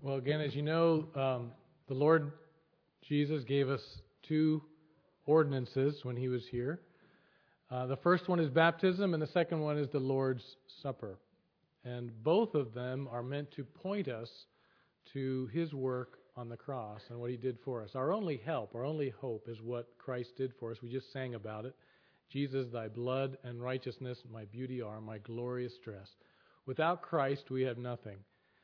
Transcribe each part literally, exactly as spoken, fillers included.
Well, again, as you know, um, the Lord Jesus gave us two ordinances when he was here. Uh, the first one is baptism, and the second one is the Lord's Supper. And both of them are meant to point us to his work on the cross and what he did for us. Our only help, our only hope is what Christ did for us. We just sang about it. Jesus, thy blood and righteousness, my beauty are, my glorious dress. Without Christ, we have nothing.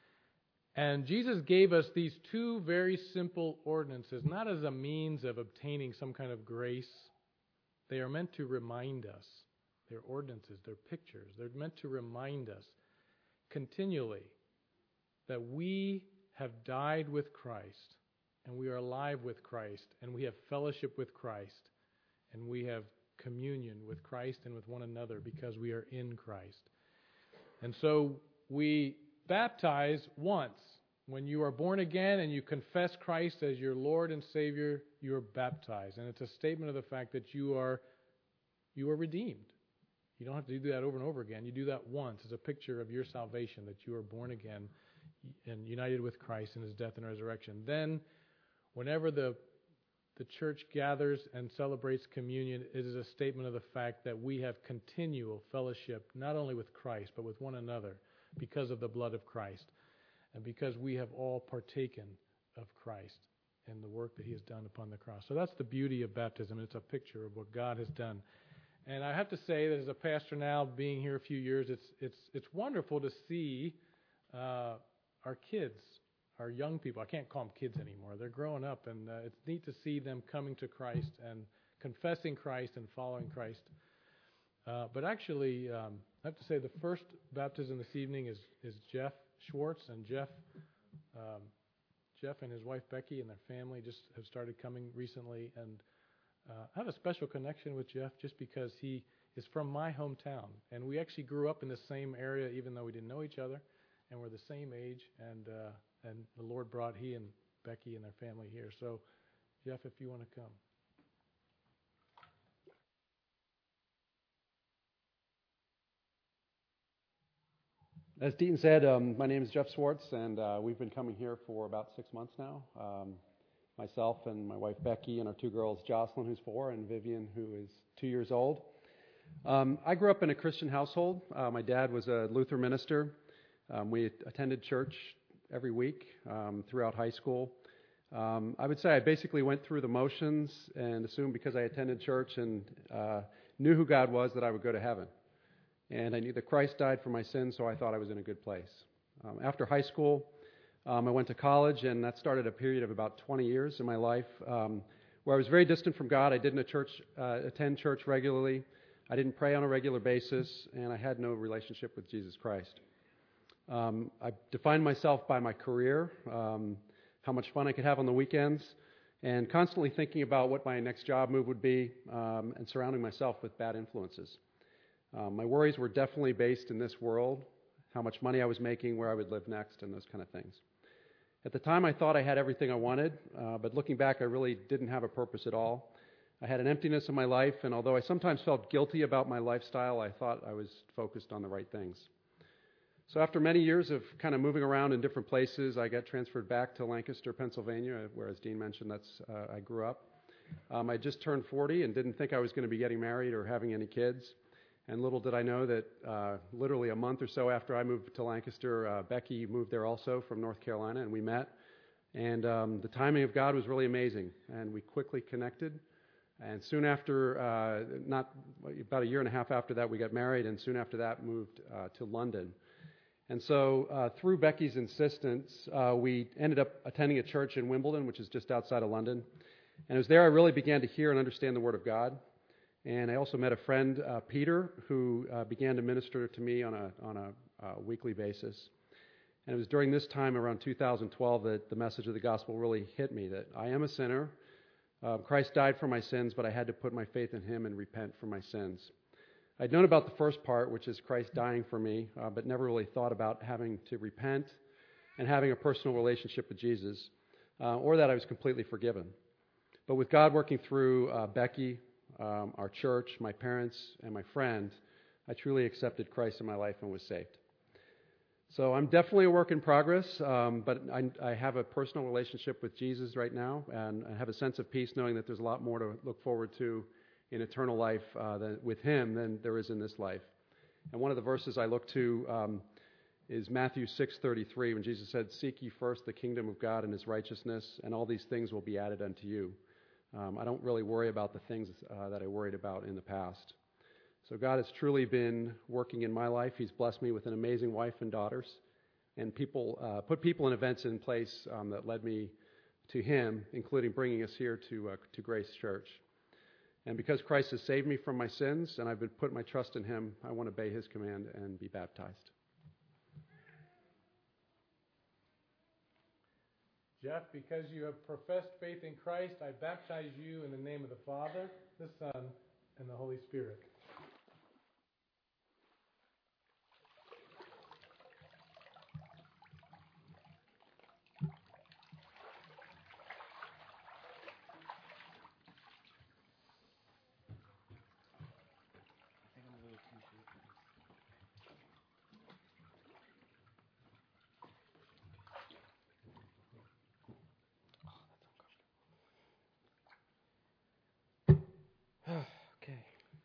And Jesus gave us these two very simple ordinances, not as a means of obtaining some kind of grace. They are meant to remind us. They're ordinances, they're pictures. They're meant to remind us continually that we have died with Christ, and we are alive with Christ, and we have fellowship with Christ, and we have communion with Christ and with one another because we are in Christ. And so we baptize once. When you are born again and you confess Christ as your Lord and Savior, you are baptized. And it's a statement of the fact that you are you are redeemed. You don't have to do that over and over again. You do that once. It's a picture of your salvation, that you are born again and united with Christ in his death and resurrection. Then, whenever the the church gathers and celebrates communion, it is a statement of the fact that we have continual fellowship, not only with Christ, but with one another, because of the blood of Christ, and because we have all partaken of Christ and the work that he has done upon the cross. So that's the beauty of baptism. It's a picture of what God has done. And I have to say that as a pastor now, being here a few years, it's it's it's wonderful to see uh, our kids, our young people. I can't call them kids anymore. They're growing up, and uh, it's neat to see them coming to Christ and confessing Christ and following Christ. Uh, but actually, um, I have to say the first baptism this evening is, is Jeff Schwartz, and Jeff um, Jeff and his wife Becky and their family just have started coming recently, and uh, I have a special connection with Jeff just because he is from my hometown, and we actually grew up in the same area even though we didn't know each other, and we're the same age, and uh, and the Lord brought he and Becky and their family here. So, Jeff, if you want to come. As Deaton said, um, my name is Jeff Schwartz, and uh, we've been coming here for about six months now. Um, myself and my wife Becky and our two girls, Jocelyn, who's four, and Vivian, who is two years old. Um, I grew up in a Christian household. Uh, my dad was a Lutheran minister. Um, we attended church every week um, throughout high school. Um, I would say I basically went through the motions and assumed because I attended church and uh, knew who God was that I would go to heaven. And I knew that Christ died for my sins, so I thought I was in a good place. Um, after high school, um, I went to college, and that started a period of about twenty years in my life um, where I was very distant from God. I didn't a church, uh, attend church regularly. I didn't pray on a regular basis, and I had no relationship with Jesus Christ. Um, I defined myself by my career, um, how much fun I could have on the weekends, and constantly thinking about what my next job move would be, um, and surrounding myself with bad influences. Um, my worries were definitely based in this world, how much money I was making, where I would live next, and those kind of things. At the time, I thought I had everything I wanted, uh, but looking back, I really didn't have a purpose at all. I had an emptiness in my life, and although I sometimes felt guilty about my lifestyle, I thought I was focused on the right things. So after many years of kind of moving around in different places, I got transferred back to Lancaster, Pennsylvania, where, as Dean mentioned, that's uh, I grew up. Um, I just turned forty and didn't think I was going to be getting married or having any kids. And little did I know that uh, literally a month or so after I moved to Lancaster, uh, Becky moved there also from North Carolina, and we met. And um, the timing of God was really amazing, and we quickly connected. And soon after, uh, not about a year and a half after that, we got married, and soon after that moved uh, to London. And so uh, through Becky's insistence, uh, we ended up attending a church in Wimbledon, which is just outside of London. And it was there I really began to hear and understand the Word of God. And I also met a friend, uh, Peter, who uh, began to minister to me on a on a uh, weekly basis. And it was during this time, around two thousand twelve, that the message of the gospel really hit me, that I am a sinner. Uh, Christ died for my sins, but I had to put my faith in him and repent for my sins. I'd known about the first part, which is Christ dying for me, uh, but never really thought about having to repent and having a personal relationship with Jesus, uh, or that I was completely forgiven. But with God working through uh, Becky, Um, our church, my parents, and my friend, I truly accepted Christ in my life and was saved. So I'm definitely a work in progress, um, but I, I have a personal relationship with Jesus right now, and I have a sense of peace knowing that there's a lot more to look forward to in eternal life uh, than, with Him than there is in this life. And one of the verses I look to um, is Matthew six thirty-three, when Jesus said, "Seek ye first the kingdom of God and His righteousness, and all these things will be added unto you." Um, I don't really worry about the things uh, that I worried about in the past. So God has truly been working in my life. He's blessed me with an amazing wife and daughters, and people uh, put people and events in place um, that led me to Him, including bringing us here to uh, to Grace Church. And because Christ has saved me from my sins, and I've been put my trust in Him, I want to obey His command and be baptized. Jeff, because you have professed faith in Christ, I baptize you in the name of the Father, the Son, and the Holy Spirit. Okay.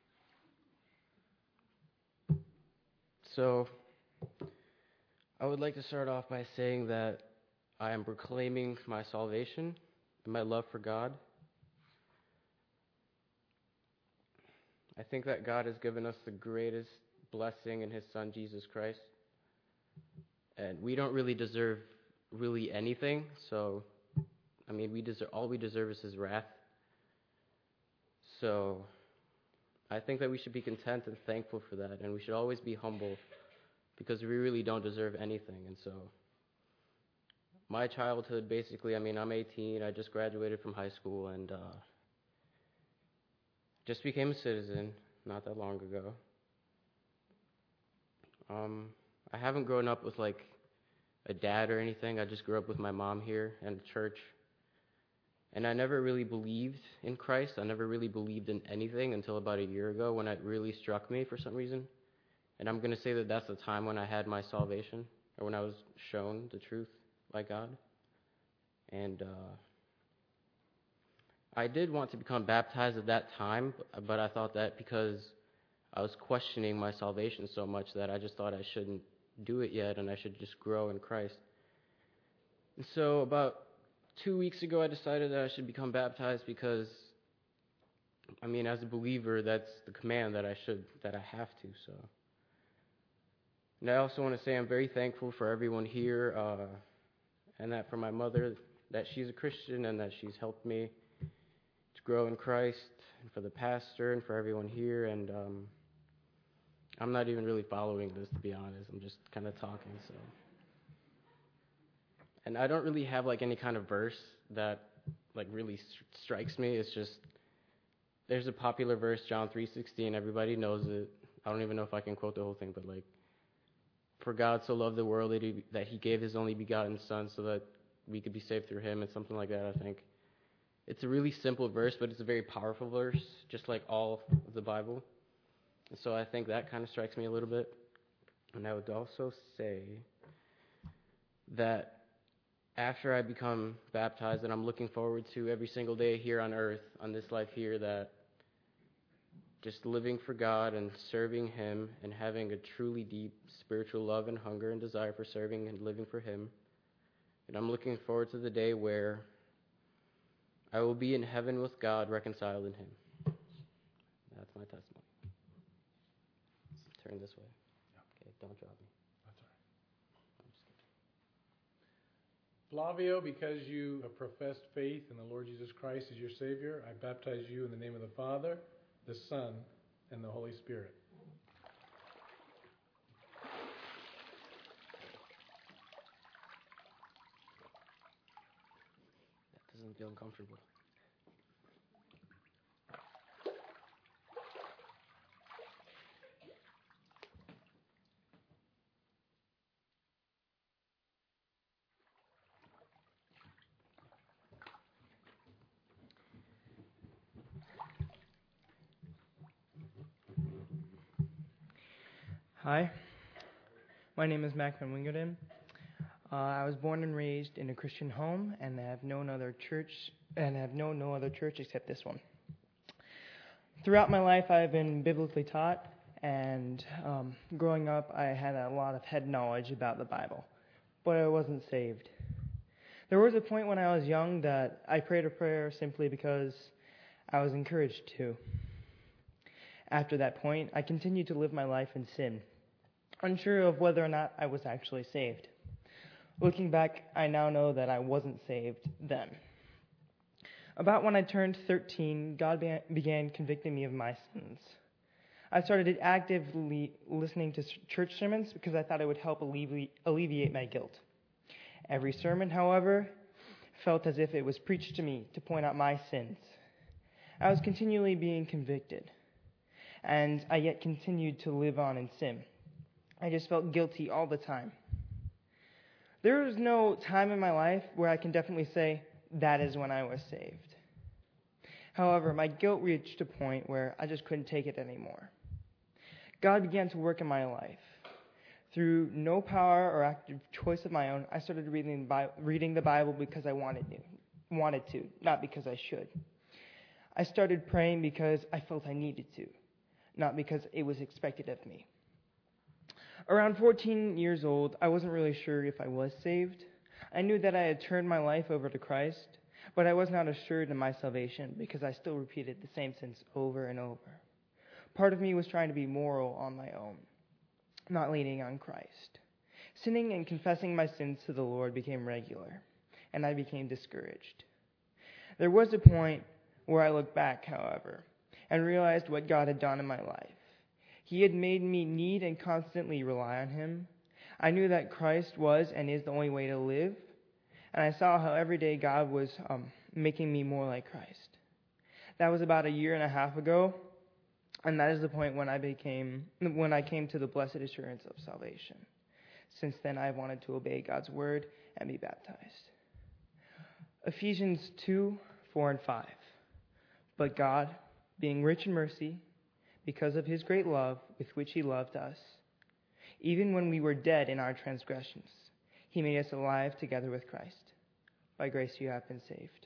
So, I would like to start off by saying that I am proclaiming my salvation and my love for God. I think that God has given us the greatest blessing in His Son, Jesus Christ. And we don't really deserve really anything. So, I mean, we deserve, all we deserve is His wrath. So, I think that we should be content and thankful for that. And we should always be humble, because we really don't deserve anything. And so, my childhood, basically, I mean, I'm eighteen, I just graduated from high school, and uh, just became a citizen not that long ago. Um, I haven't grown up with, like, a dad or anything. I just grew up with my mom here and church. And I never really believed in Christ. I never really believed in anything until about a year ago, when it really struck me for some reason. And I'm going to say that that's the time when I had my salvation, or when I was shown the truth by God. And uh, I did want to become baptized at that time, but I thought that because I was questioning my salvation so much that I just thought I shouldn't do it yet, and I should just grow in Christ. And so about two weeks ago, I decided that I should become baptized because, I mean, as a believer, that's the command that I should, that I have to, so. And I also want to say I'm very thankful for everyone here, uh, and that for my mother, that she's a Christian and that she's helped me to grow in Christ, and for the pastor and for everyone here. And um, I'm not even really following this, to be honest. I'm just kind of talking, so. And I don't really have like any kind of verse that like really st- strikes me. It's just, there's a popular verse, John three sixteen. Everybody knows it. I don't even know if I can quote the whole thing, but like, for God so loved the world that he, that he gave His only begotten Son so that we could be saved through Him, and something like that, I think. It's a really simple verse, but it's a very powerful verse, just like all of the Bible. And so I think that kind of strikes me a little bit. And I would also say that after I become baptized, and I'm looking forward to every single day here on earth, on this life here, that just living for God and serving Him and having a truly deep spiritual love and hunger and desire for serving and living for Him. And I'm looking forward to the day where I will be in heaven with God, reconciled in Him. That's my testimony. Turn this way. Okay, don't drop me. That's all right. Flavio, because you have professed faith in the Lord Jesus Christ as your Savior, I baptize you in the name of the Father, the Son, and the Holy Spirit. That doesn't feel uncomfortable. Hi, My name is Mac Van Wingerden. Uh, I was born and raised in a Christian home, and I have known other church, and have known no other church except this one. Throughout my life, I've been biblically taught, and um, growing up, I had a lot of head knowledge about the Bible, but I wasn't saved. There was a point when I was young that I prayed a prayer simply because I was encouraged to. After that point, I continued to live my life in sin, unsure of whether or not I was actually saved. Looking back, I now know that I wasn't saved then. About when I turned thirteen, God be- began convicting me of my sins. I started actively listening to church sermons because I thought it would help allevi- alleviate my guilt. Every sermon, however, felt as if it was preached to me to point out my sins. I was continually being convicted, and I yet continued to live on in sin. I just felt guilty all the time. There was no time in my life where I can definitely say, that is when I was saved. However, my guilt reached a point where I just couldn't take it anymore. God began to work in my life. Through no power or active choice of my own, I started reading the Bible, reading the Bible because I wanted to, wanted to, not because I should. I started praying because I felt I needed to, not because it was expected of me. Around fourteen years old, I wasn't really sure if I was saved. I knew that I had turned my life over to Christ, but I was not assured in my salvation because I still repeated the same sins over and over. Part of me was trying to be moral on my own, not leaning on Christ. Sinning and confessing my sins to the Lord became regular, and I became discouraged. There was a point where I looked back, however, and realized what God had done in my life. He had made me need and constantly rely on Him. I knew that Christ was and is the only way to live, and I saw how every day God was um, making me more like Christ. That was about a year and a half ago, and that is the point when I became, when I came to the blessed assurance of salvation. Since then, I have wanted to obey God's word and be baptized. Ephesians two, four, and five. But God, being rich in mercy, because of His great love with which He loved us, even when we were dead in our transgressions, He made us alive together with Christ. By grace you have been saved.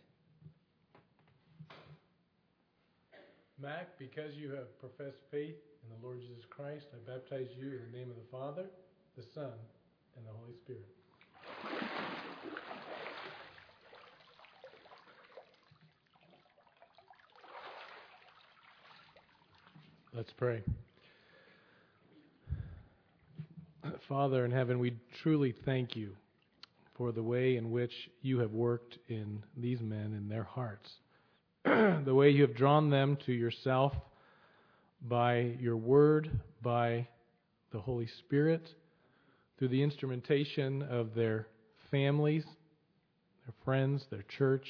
Mac, because you have professed faith in the Lord Jesus Christ, I baptize you in the name of the Father, the Son, and the Holy Spirit. Let's pray. Father in heaven, we truly thank you for the way in which you have worked in these men in their hearts. The way you have drawn them to yourself by your word, by the Holy Spirit, through the instrumentation of their families, their friends, their church.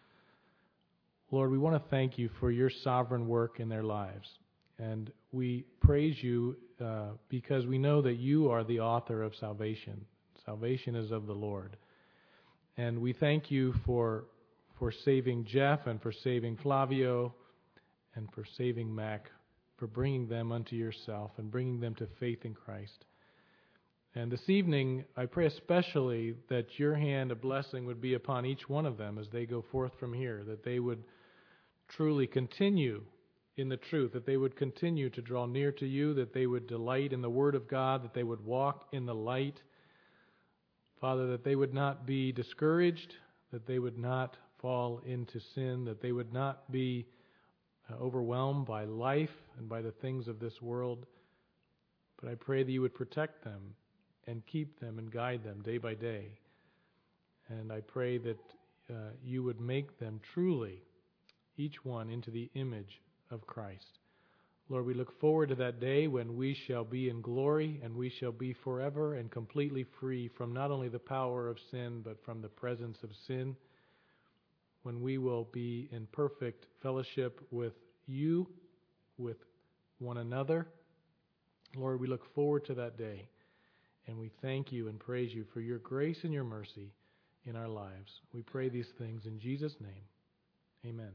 Lord, we want to thank you for your sovereign work in their lives. And we praise you uh, because we know that you are the author of salvation. Salvation is of the Lord. And we thank you for for saving Jeff and for saving Flavio and for saving Mac, for bringing them unto yourself and bringing them to faith in Christ. And this evening, I pray especially that your hand of blessing would be upon each one of them as they go forth from here, that they would truly continue in the truth, that they would continue to draw near to you, that they would delight in the Word of God, that they would walk in the light. Father, that they would not be discouraged, that they would not fall into sin, that they would not be uh, overwhelmed by life and by the things of this world. But I pray that you would protect them and keep them and guide them day by day. And I pray that uh, you would make them truly, each one, into the image of Christ. Lord, we look forward to that day when we shall be in glory and we shall be forever and completely free from not only the power of sin, but from the presence of sin, when we will be in perfect fellowship with you, with one another. Lord, we look forward to that day, and we thank you and praise you for your grace and your mercy in our lives. We pray these things in Jesus' name. Amen.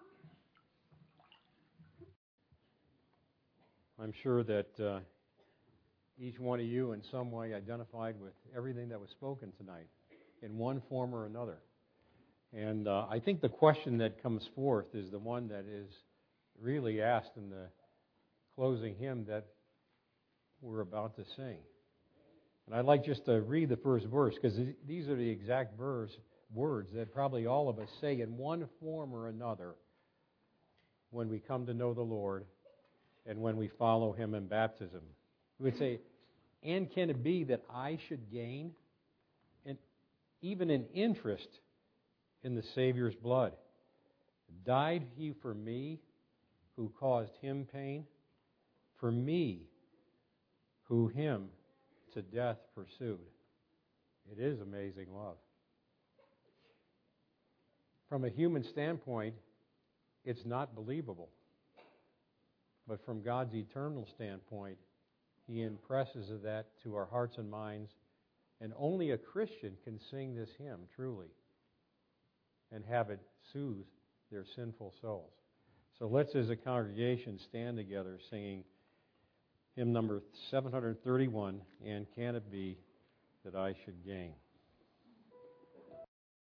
I'm sure that uh, each one of you in some way identified with everything that was spoken tonight in one form or another. And uh, I think the question that comes forth is the one that is really asked in the closing hymn that we're about to sing. And I'd like just to read the first verse, because these are the exact verse, words that probably all of us say in one form or another when we come to know the Lord and when we follow Him in baptism. We would say, and can it be that I should gain an, even an interest in the Savior's blood? Died He for me who caused Him pain? For me who Him to death pursued. It is amazing love. From a human standpoint, it's not believable. But from God's eternal standpoint, He impresses that to our hearts and minds, and only a Christian can sing this hymn truly and have it soothe their sinful souls. So let's, as a congregation, stand together singing hymn number seven hundred thirty-one, And Can It Be That I Should Gain?